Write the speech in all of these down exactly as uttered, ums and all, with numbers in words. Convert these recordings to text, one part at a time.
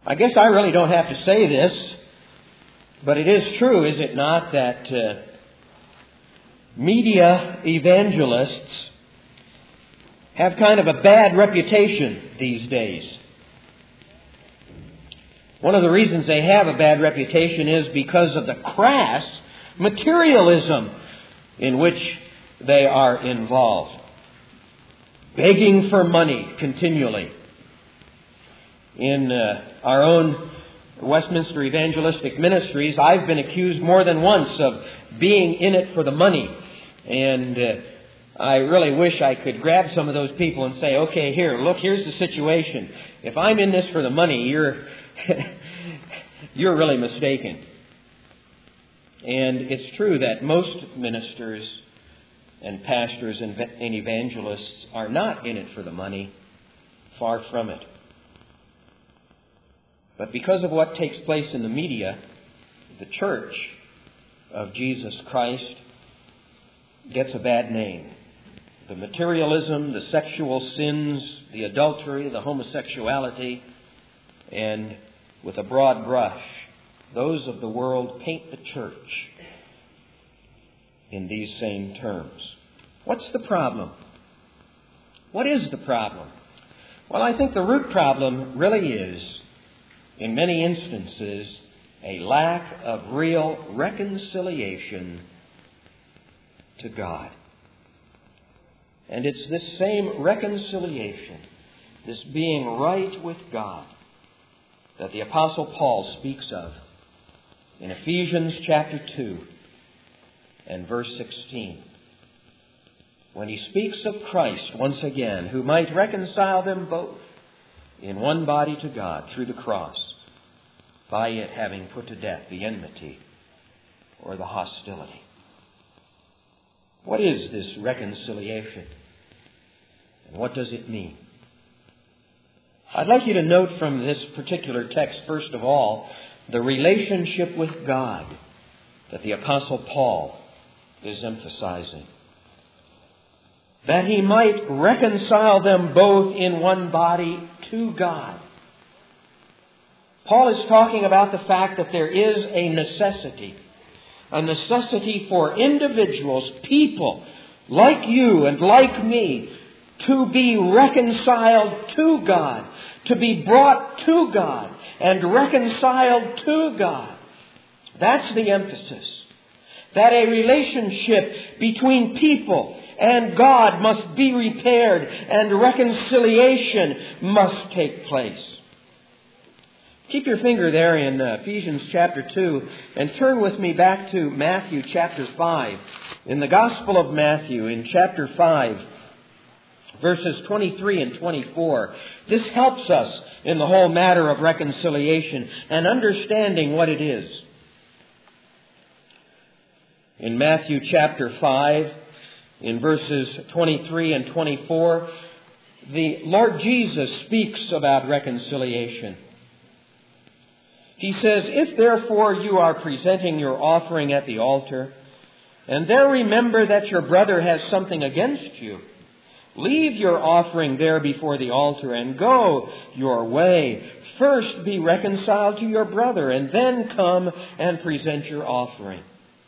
I guess I really don't have to say this, but it is true, is it not, that uh, media evangelists have kind of a bad reputation these days. One of the reasons they have a bad reputation is because of the crass materialism in which they are involved. Begging for money continually. In uh, our own Westminster Evangelistic Ministries, I've been accused more than once of being in it for the money. And uh, I really wish I could grab some of those people and say, okay, here, look, here's the situation. If I'm in this for the money, you're you're really mistaken. And it's true that most ministers and pastors and evangelists are not in it for the money. Far from it. But because of what takes place in the media, the church of Jesus Christ gets a bad name. The materialism, the sexual sins, the adultery, the homosexuality, and with a broad brush, those of the world paint the church in these same terms. What's the problem? What is the problem? Well, I think the root problem really is, in many instances, a lack of real reconciliation to God. And it's this same reconciliation, this being right with God, that the Apostle Paul speaks of in Ephesians chapter two and verse sixteen. When he speaks of Christ once again, who might reconcile them both in one body to God through the cross, by it having put to death the enmity or the hostility. What is this reconciliation? And what does it mean? I'd like you to note from this particular text, first of all, the relationship with God that the Apostle Paul is emphasizing. That he might reconcile them both in one body to God. Paul is talking about the fact that there is a necessity. A necessity for individuals, people like you and like me, to be reconciled to God, to be brought to God and reconciled to God. That's the emphasis. That a relationship between people and God must be repaired and reconciliation must take place. Keep your finger there in Ephesians chapter two and turn with me back to Matthew chapter five. In the Gospel of Matthew in chapter five, verses twenty-three and twenty-four. This helps us in the whole matter of reconciliation and understanding what it is. In Matthew chapter five, in verses twenty-three and twenty-four, the Lord Jesus speaks about reconciliation. He says, "If therefore you are presenting your offering at the altar, and there remember that your brother has something against you, leave your offering there before the altar and go your way. First be reconciled to your brother, and then come and present your offering."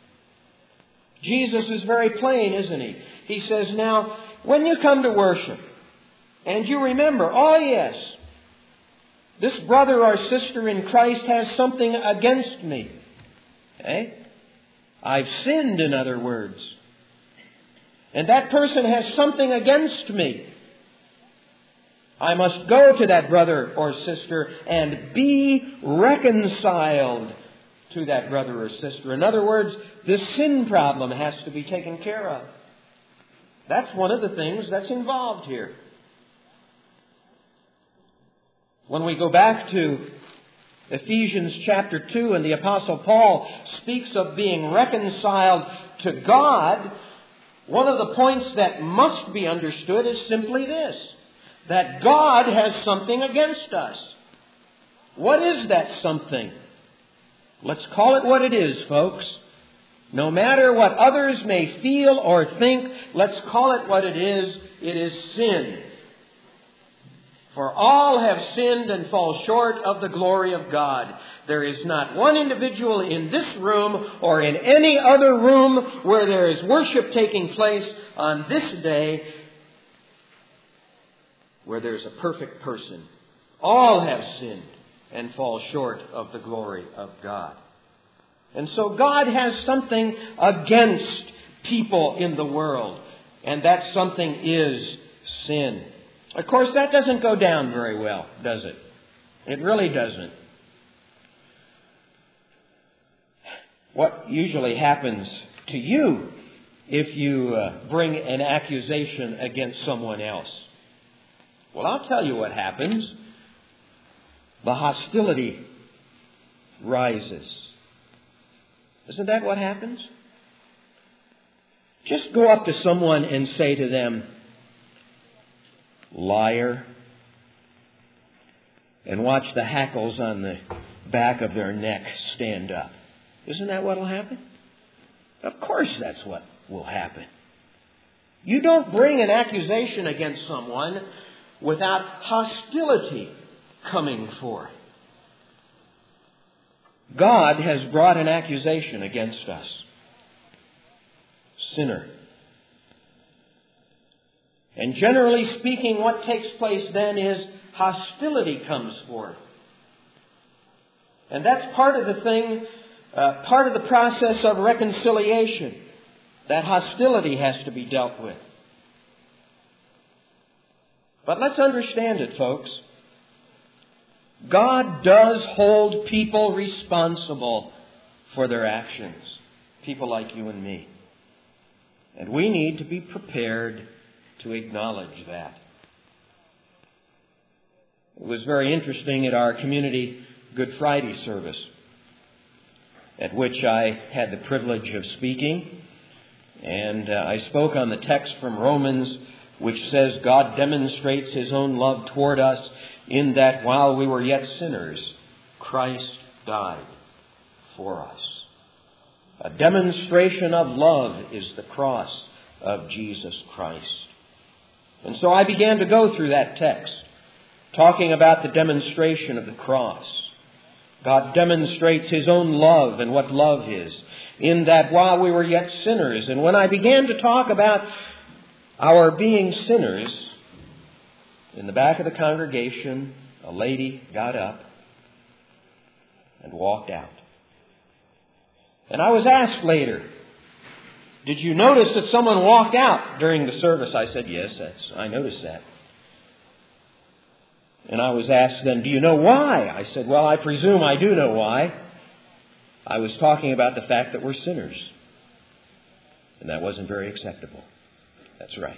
Jesus is very plain, isn't he? He says, now, when you come to worship, and you remember, oh yes, this brother or sister in Christ has something against me. Okay? I've sinned, in other words. And that person has something against me. I must go to that brother or sister and be reconciled to that brother or sister. In other words, the sin problem has to be taken care of. That's one of the things that's involved here. When we go back to Ephesians chapter two, and the Apostle Paul speaks of being reconciled to God, one of the points that must be understood is simply this: that God has something against us. What is that something? Let's call it what it is, folks. No matter what others may feel or think, let's call it what it is. It is sin. For all have sinned and fall short of the glory of God. There is not one individual in this room or in any other room where there is worship taking place on this day where there's a perfect person. All have sinned and fall short of the glory of God. And so God has something against people in the world. And that something is sin. Of course, that doesn't go down very well, does it? It really doesn't. What usually happens to you if you uh, bring an accusation against someone else? Well, I'll tell you what happens. The hostility rises. Isn't that what happens? Just go up to someone and say to them, liar, and watch the hackles on the back of their neck stand up. Isn't that what will happen? Of course that's what will happen. You don't bring an accusation against someone without hostility coming forth. God has brought an accusation against us. Sinner. And generally speaking, what takes place then is hostility comes forth. And that's part of the thing, uh, part of the process of reconciliation. That hostility has to be dealt with. But let's understand it, folks. God does hold people responsible for their actions. People like you and me. And we need to be prepared to acknowledge that. It was very interesting at our community Good Friday service, at which I had the privilege of speaking. And uh, I spoke on the text from Romans, which says God demonstrates His own love toward us in that while we were yet sinners, Christ died for us. A demonstration of love is the cross of Jesus Christ. And so I began to go through that text, talking about the demonstration of the cross. God demonstrates His own love and what love is, in that while we were yet sinners. And when I began to talk about our being sinners, in the back of the congregation, a lady got up and walked out. And I was asked later, did you notice that someone walked out during the service? I said, yes, that's, I noticed that. And I was asked then, do you know why? I said, well, I presume I do know why. I was talking about the fact that we're sinners. And that wasn't very acceptable. That's right.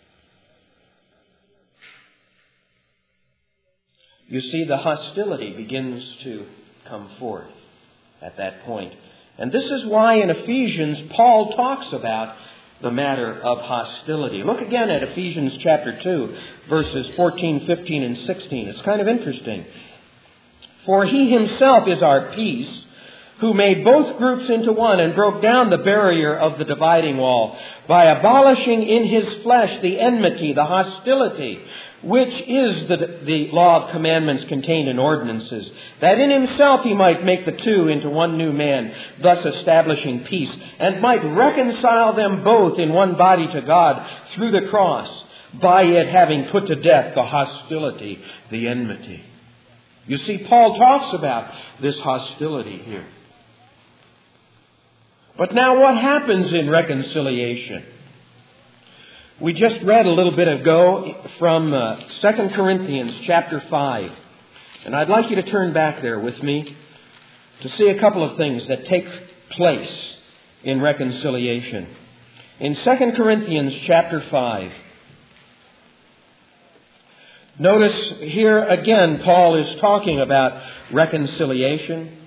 You see, the hostility begins to come forth at that point. And this is why in Ephesians, Paul talks about the matter of hostility. Look again at Ephesians chapter two, verses fourteen, fifteen, and sixteen. It's kind of interesting. For He Himself is our peace, who made both groups into one and broke down the barrier of the dividing wall by abolishing in His flesh the enmity, the hostility, which is the, the law of commandments contained in ordinances, that in Himself He might make the two into one new man, thus establishing peace, and might reconcile them both in one body to God through the cross, by it having put to death the hostility, the enmity. You see, Paul talks about this hostility here. But now what happens in reconciliation? We just read a little bit ago from uh, Second Corinthians chapter five. And I'd like you to turn back there with me to see a couple of things that take place in reconciliation. In Second Corinthians chapter five, notice here again Paul is talking about reconciliation.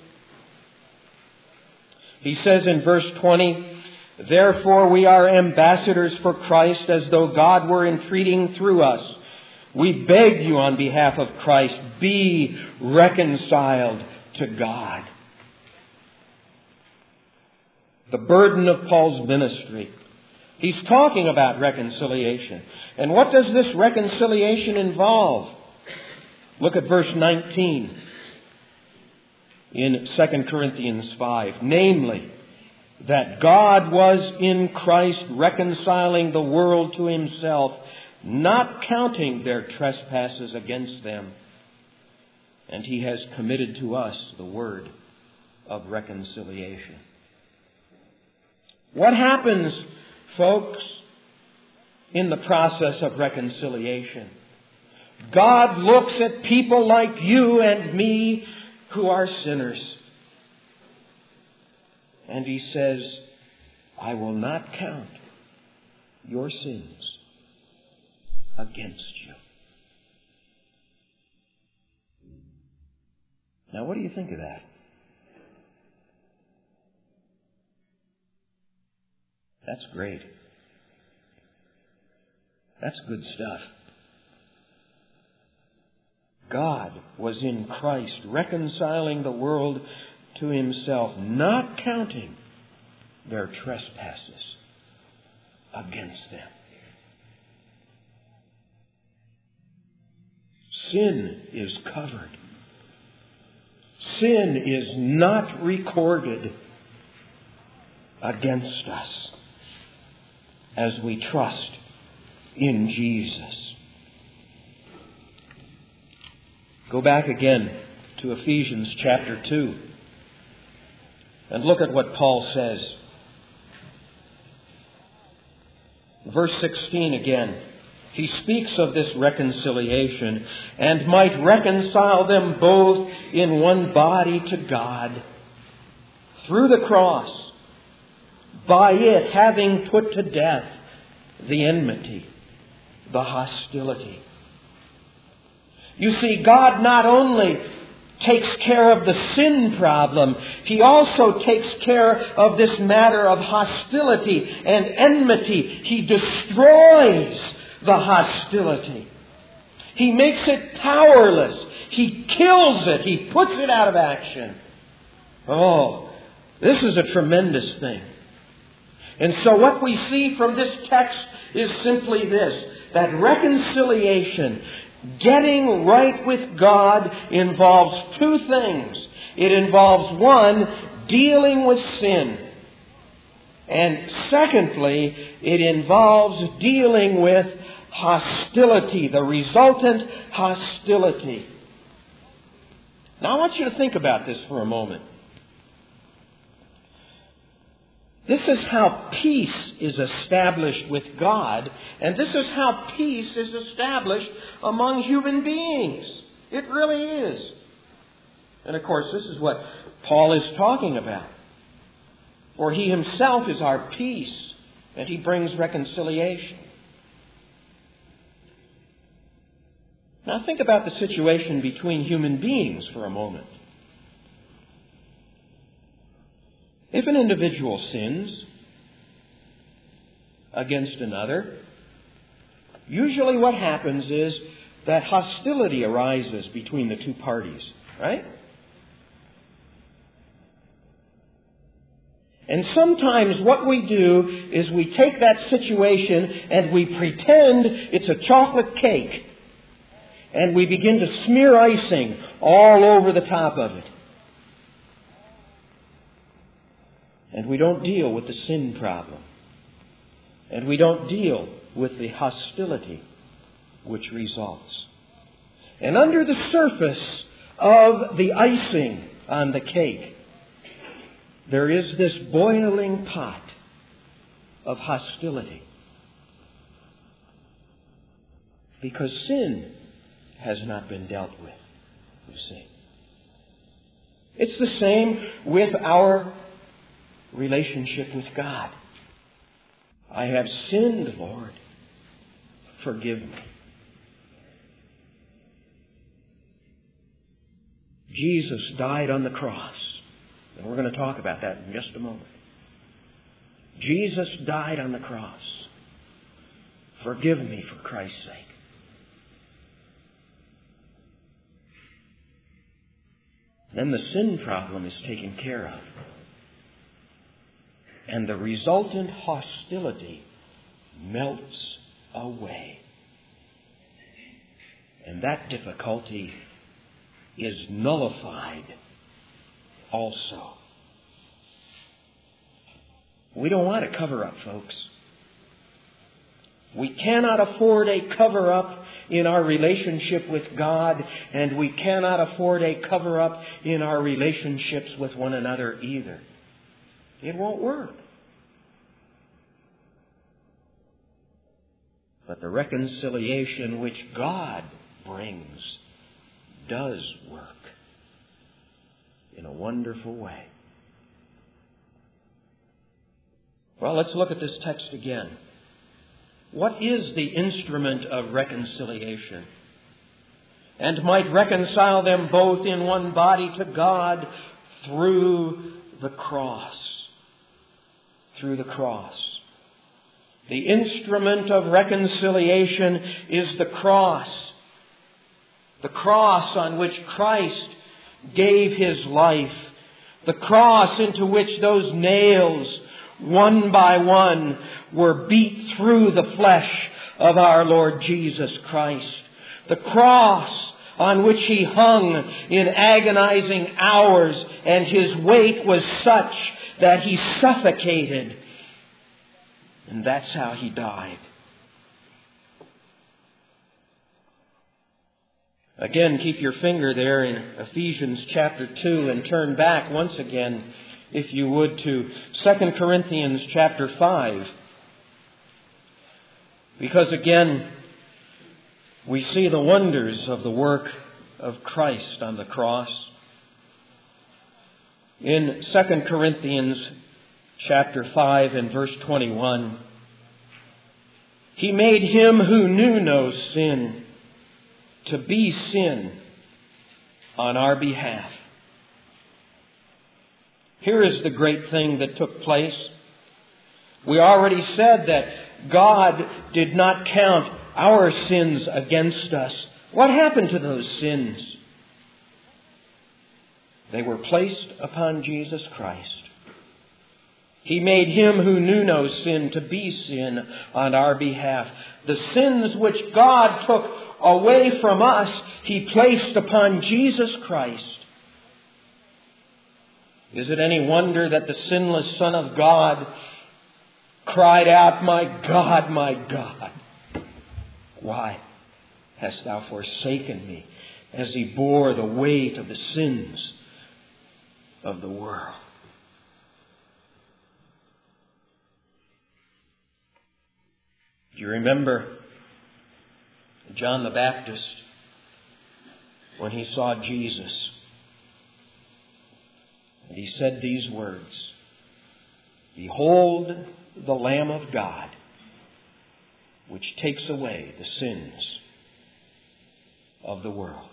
He says in verse twenty, therefore we are ambassadors for Christ, as though God were entreating through us. We beg you on behalf of Christ, be reconciled to God. The burden of Paul's ministry. He's talking about reconciliation. And what does this reconciliation involve? Look at verse nineteen in Second Corinthians five. Namely, that God was in Christ reconciling the world to himself, not counting their trespasses against them. And he has committed to us the word of reconciliation. What happens, folks, in the process of reconciliation? God looks at people like you and me who are sinners. And he says, I will not count your sins against you. Now, what do you think of that? That's great. That's good stuff. God was in Christ reconciling the world to himself, not counting their trespasses against them. Sin is covered. Sin is not recorded against us as we trust in Jesus. Go back again to Ephesians chapter two and look at what Paul says. Verse sixteen again. He speaks of this reconciliation, and might reconcile them both in one body to God through the cross, by it having put to death the enmity, the hostility. You see, God not only takes care of the sin problem, he also takes care of this matter of hostility and enmity. He destroys the hostility. He makes it powerless. He kills it. He puts it out of action. Oh, this is a tremendous thing. And so what we see from this text is simply this, that reconciliation, getting right with God, involves two things. It involves, one, dealing with sin. And secondly, it involves dealing with hostility, the resultant hostility. Now I want you to think about this for a moment. This is how peace is established with God, and this is how peace is established among human beings. It really is. And of course, this is what Paul is talking about. For he himself is our peace, and he brings reconciliation. Now think about the situation between human beings for a moment. If an individual sins against another, usually what happens is that hostility arises between the two parties, right? And sometimes what we do is we take that situation and we pretend it's a chocolate cake. And we begin to smear icing all over the top of it. And we don't deal with the sin problem. And we don't deal with the hostility which results. And under the surface of the icing on the cake, there is this boiling pot of hostility. Because sin has not been dealt with, you see. It's the same with our relationship with God. I have sinned, Lord. Forgive me. Jesus died on the cross. And we're going to talk about that in just a moment. Jesus died on the cross. Forgive me for Christ's sake. Then the sin problem is taken care of. And the resultant hostility melts away. And that difficulty is nullified also. We don't want a cover-up, folks. We cannot afford a cover-up in our relationship with God, and we cannot afford a cover-up in our relationships with one another either. It won't work. But the reconciliation which God brings does work in a wonderful way. Well, let's look at this text again. What is the instrument of reconciliation? And might reconcile them both in one body to God through the cross. Through the cross. The instrument of reconciliation is the cross. The cross on which Christ gave His life. The cross into which those nails, one by one, were beat through the flesh of our Lord Jesus Christ. The cross on which He hung in agonizing hours, and His weight was such that He suffocated. And that's how He died. Again, keep your finger there in Ephesians chapter two and turn back once again, if you would, to Second Corinthians chapter five. Because again, we see the wonders of the work of Christ on the cross. In Second Corinthians chapter five and verse twenty-one, He made Him who knew no sin to be sin on our behalf. Here is the great thing that took place. We already said that God did not count our sins against us. What happened to those sins? They were placed upon Jesus Christ. He made Him who knew no sin to be sin on our behalf. The sins which God took away from us, He placed upon Jesus Christ. Is it any wonder that the sinless Son of God cried out, "My God, my God, why hast Thou forsaken me?" as He bore the weight of the sins of the world. Do you remember John the Baptist when he saw Jesus? And he said these words, "Behold the Lamb of God, which takes away the sins of the world."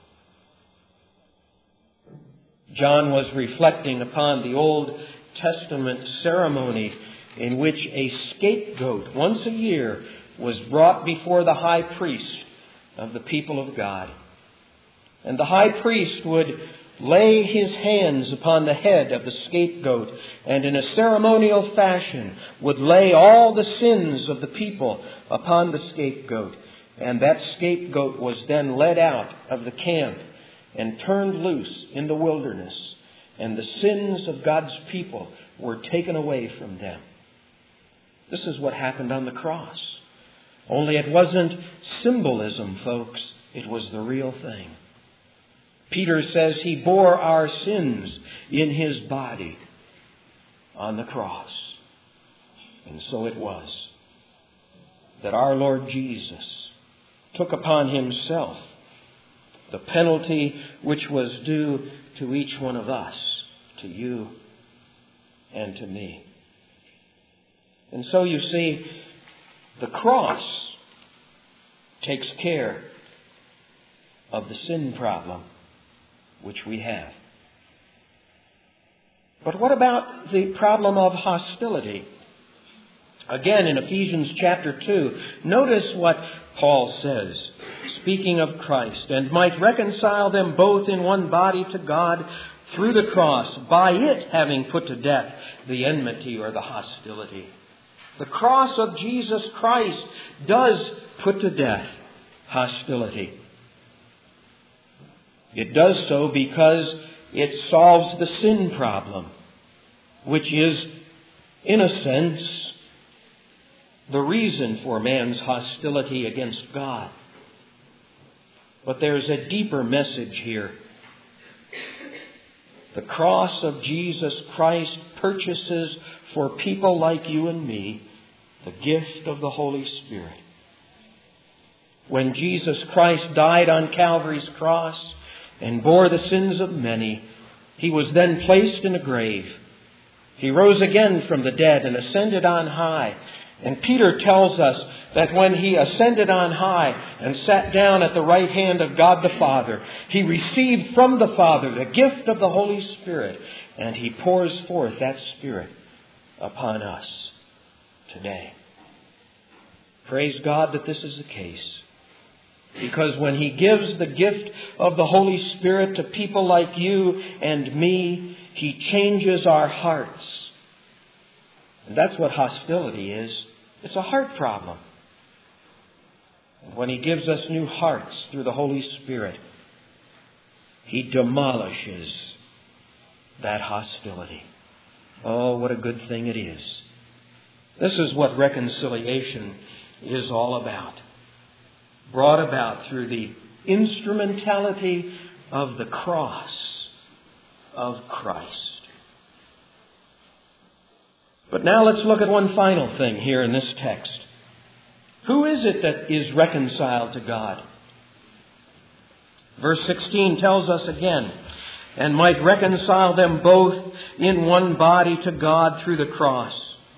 John was reflecting upon the Old Testament ceremony in which a scapegoat once a year was brought before the high priest of the people of God. And the high priest would lay his hands upon the head of the scapegoat and in a ceremonial fashion would lay all the sins of the people upon the scapegoat. And that scapegoat was then led out of the camp and turned loose in the wilderness. And the sins of God's people were taken away from them. This is what happened on the cross. Only it wasn't symbolism, folks. It was the real thing. Peter says He bore our sins in His body on the cross. And so it was that our Lord Jesus took upon Himself the penalty which was due to each one of us, to you and to me. And so you see, the cross takes care of the sin problem which we have. But what about the problem of hostility? Again, in Ephesians chapter two, notice what Paul says, speaking of Christ, "and might reconcile them both in one body to God through the cross, by it having put to death the enmity," or the hostility. The cross of Jesus Christ does put to death hostility. It does so because it solves the sin problem, which is, in a sense, the reason for man's hostility against God. But there's a deeper message here. The cross of Jesus Christ purchases for people like you and me the gift of the Holy Spirit. When Jesus Christ died on Calvary's cross and bore the sins of many, He was then placed in a grave. He rose again from the dead and ascended on high. And Peter tells us that when He ascended on high and sat down at the right hand of God the Father, He received from the Father the gift of the Holy Spirit, and He pours forth that Spirit upon us today. Praise God that this is the case. Because when He gives the gift of the Holy Spirit to people like you and me, He changes our hearts. And that's what hostility is. It's a heart problem. And when He gives us new hearts through the Holy Spirit, He demolishes that hostility. Oh, what a good thing it is. This is what reconciliation is all about. Brought about through the instrumentality of the cross of Christ. But now let's look at one final thing here in this text. Who is it that is reconciled to God? Verse sixteen tells us again, and might reconcile them both in one body to God through the cross.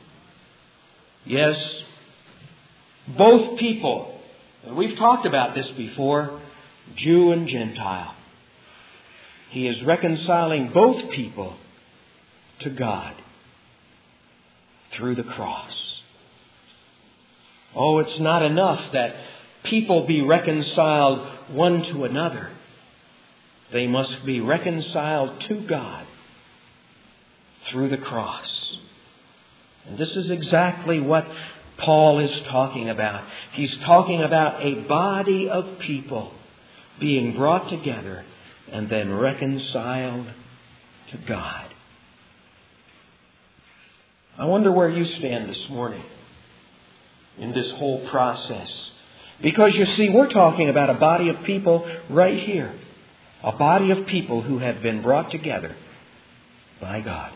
Yes, both people. And we've talked about this before, Jew and Gentile. He is reconciling both people to God through the cross. Oh, it's not enough that people be reconciled one to another. They must be reconciled to God through the cross. And this is exactly what Paul is talking about. He's talking about a body of people being brought together and then reconciled to God. I wonder where you stand this morning in this whole process. Because you see, we're talking about a body of people right here. A body of people who have been brought together by God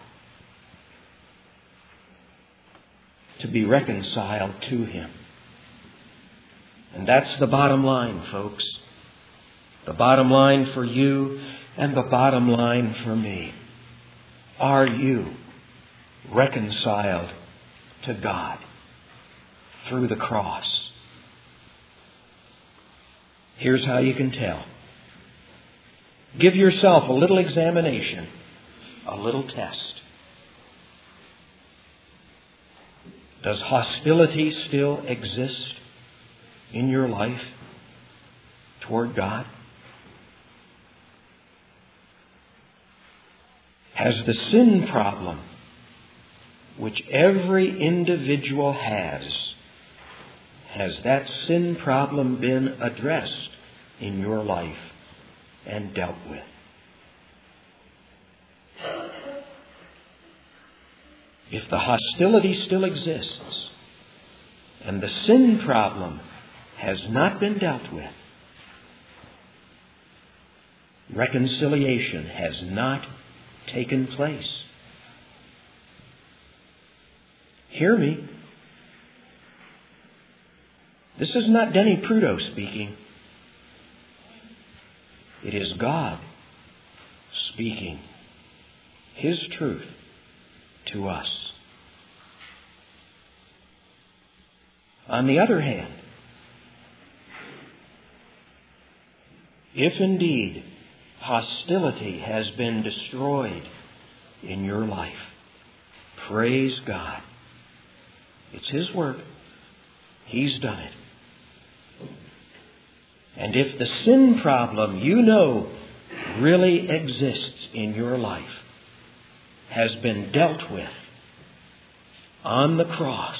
to be reconciled to Him. And that's the bottom line, folks. The bottom line for you and the bottom line for me. Are you reconciled to God through the cross? Here's how you can tell. Give yourself a little examination, a little test. Does hostility still exist in your life toward God? Has the sin problem, which every individual has, has that sin problem been addressed in your life and dealt with? If the hostility still exists and the sin problem has not been dealt with, reconciliation has not taken place. Hear me. This is not Denny Prudo speaking. It is God speaking His truth to us. On the other hand, if indeed hostility has been destroyed in your life, praise God. It's His work. He's done it. And if the sin problem you know really exists in your life has been dealt with on the cross,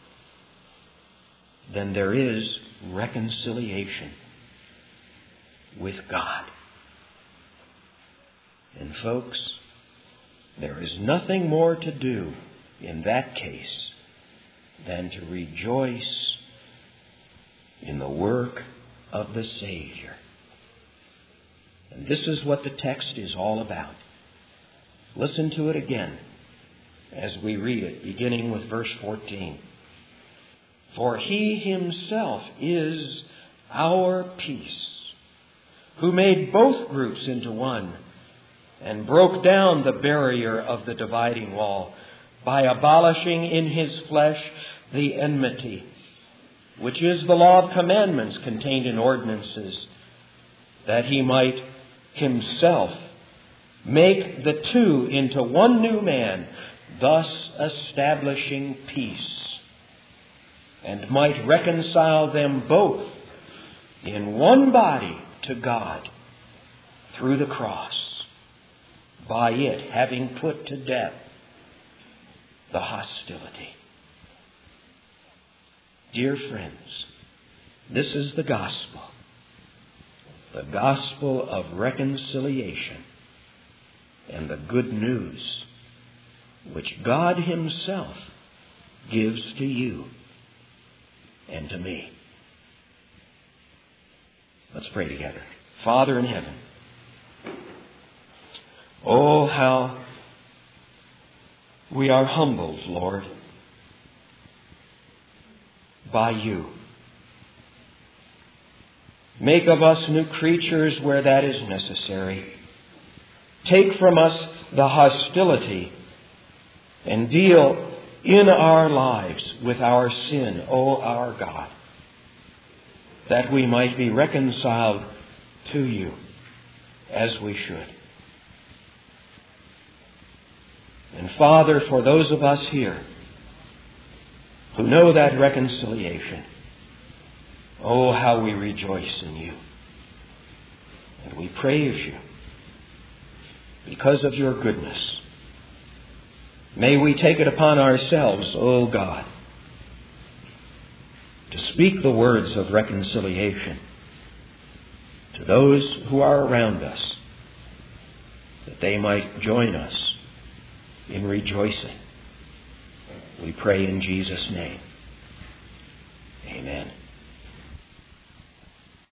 then there is reconciliation. with God. And folks, there is nothing more to do in that case than to rejoice in the work of the Savior. And this is what the text is all about. Listen to it again as we read it, beginning with verse fourteen. For He Himself is our peace, who made both groups into one, and broke down the barrier of the dividing wall by abolishing in His flesh the enmity, which is the law of commandments contained in ordinances, that He might Himself make the two into one new man, thus establishing peace, and might reconcile them both in one body to God through the cross, by it having put to death the hostility. Dear friends, this is the gospel. The gospel of reconciliation and the good news which God Himself gives to you and to me. Let's pray together. Father in heaven, oh, how we are humbled, Lord, by You. Make of us new creatures where that is necessary. Take from us the hostility and deal in our lives with our sin, O our God, that we might be reconciled to You as we should. And Father, for those of us here who know that reconciliation, oh, how we rejoice in You. And we praise You because of Your goodness. May we take it upon ourselves, O God, to speak the words of reconciliation to those who are around us, that they might join us in rejoicing. We pray in Jesus' name. Amen.